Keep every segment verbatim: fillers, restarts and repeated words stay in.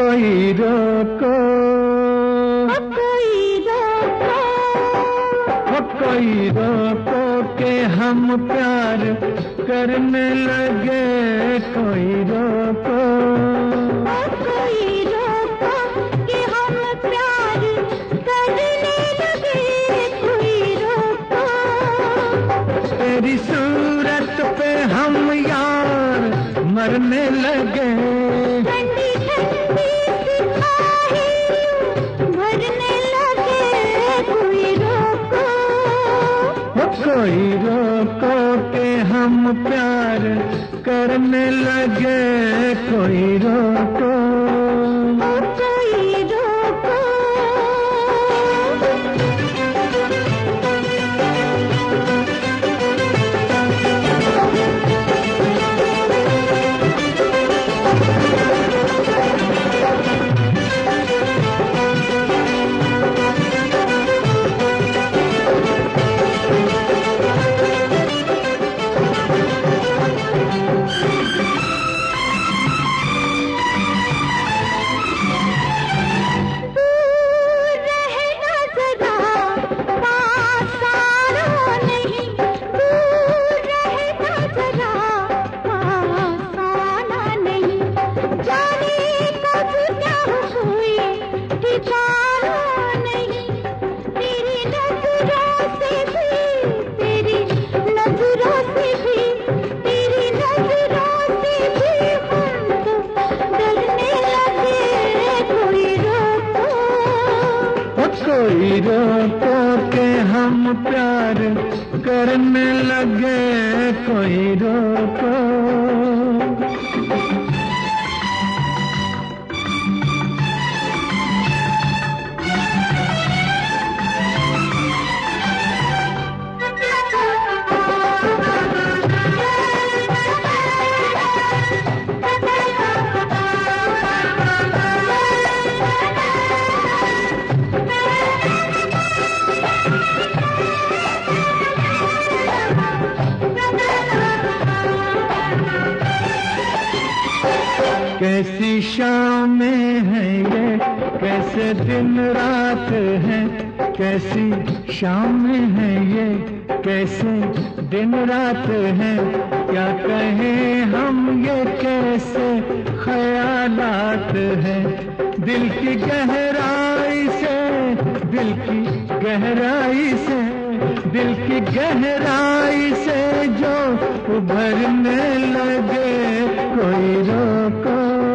कोई रोको, कोई रोको, कोई रोको के हम प्यार करने लगे। कोई रोको, कोई रोको कि हम प्यार करने लगे। कोई रोको, तेरी सूरत पे हम यार मरने लगे। ठंडी ठंडी सिपाही भरने लगे। कोई रोको, कोई रोको के हम प्यार करने लगे। कोई रोको, कोई रोको। कोई रोको के हम प्यार करने लगे। कोई रोको, कैसी शामें हैं ये, कैसे दिन रात हैं। कैसी शामें हैं ये, कैसे दिन रात हैं। क्या कहें हम ये कैसे ख्यालात हैं। दिल की गहराई से, दिल की गहराई से, दिल की गहराई से जो उभरने लगे। कोई रोको,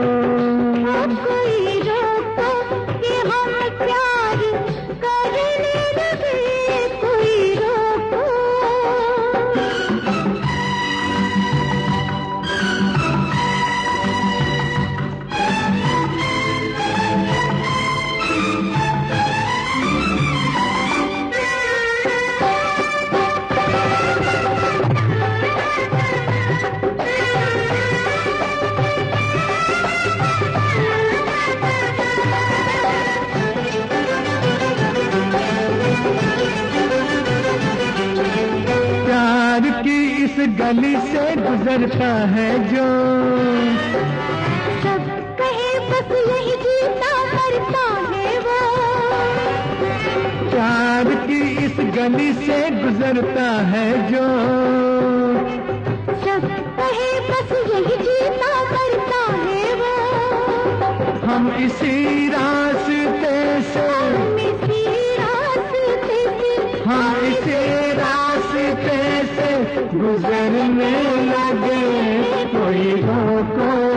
कोई रोको कि हम प्यार करने लगे। कोई रोको, इस गली से गुजरता है जो, सब कहे बस यही जीता मरता है वो। प्यार की इस गली से गुजरता है जो, सब कहे बस यही जीता मरता है वो। हम इसी रास्ते से, हम इसी रास्ते से, हम इसी रास्ते से गुजरने लगे। कोई रोको,